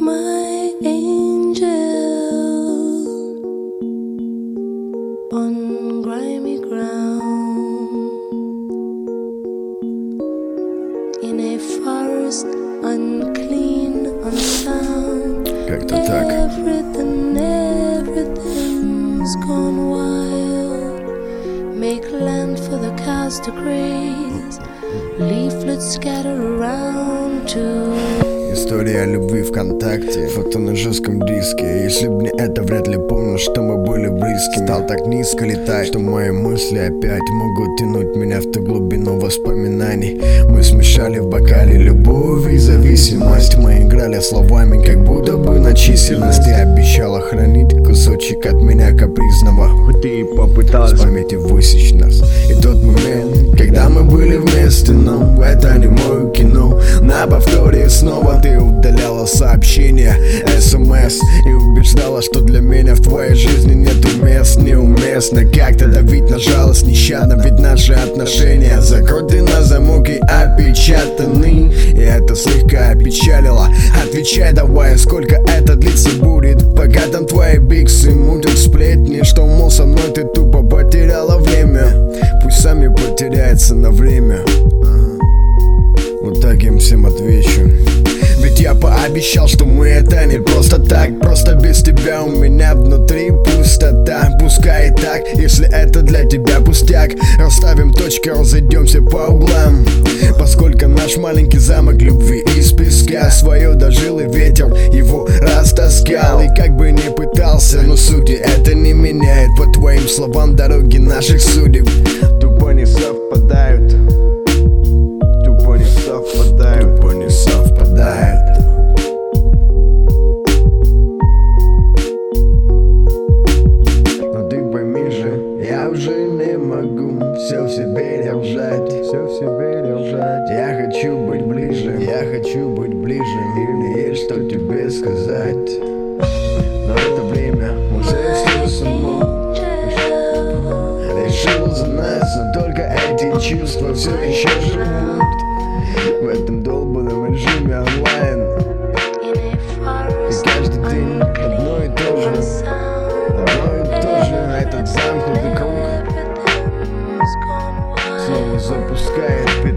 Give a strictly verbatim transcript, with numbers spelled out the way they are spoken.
my angel on grimy ground in a forest unclean, unsound. Как-то так. Everything, everything's gone wild. Make land for the cows to graze. Leaflets scatter around to. История любви ВКонтакте, фото на жестком диске. Если б не это, вряд ли помню, что мы были близки. Стал так низко летать, что мои мысли опять могут тянуть меня в ту глубину воспоминаний. Мы смешали в бокале любовь и зависимость. Мы играли словами, как будто бы на численность. Ты обещала хранить кусочек от меня капризного, хоть ты и попыталась в памяти высечь нас. И тот момент, когда мы были вместе, но это не мое кино. На повторе снова ты удаляла сообщения, смс, и убеждала, что для меня в твоей жизни нету мест. Неуместно как-то давить на жалость нещадно, ведь наши отношения закрыты на замок и опечатаны. И это слегка опечалило. Отвечай давай, сколько это длиться будет, пока там твои биксы мутят сплетни, что мол со мной ты тупо потеряла время. Пусть сами потеряется на время. Вот так им всем отвечу. Ведь я пообещал, что мы это не просто так. Просто без тебя у меня внутри пустота. Пускай и так, если это для тебя пустяк. Расставим точки, разойдемся по углам. Поскольку наш маленький замок любви из песка свое дожил, и ветер его растаскал. И как бы ни пытался, но сути это не меняет. По твоим словам, дороги наших судеб тупо не совпадают. Тупо не совпадают. Тупо не совпадают. Но ты пойми же, я уже не могу все в себе держать. Все в себе держать. Я хочу быть ближе. Я хочу быть ближе. И мне есть что тебе сказать. Но это время уже все само решило за нас. Но только эти чувства все еще живут в этом долбанном режиме онлайн. И каждый день одно и то же, одно и то же. Этот замкнутый круг снова запускает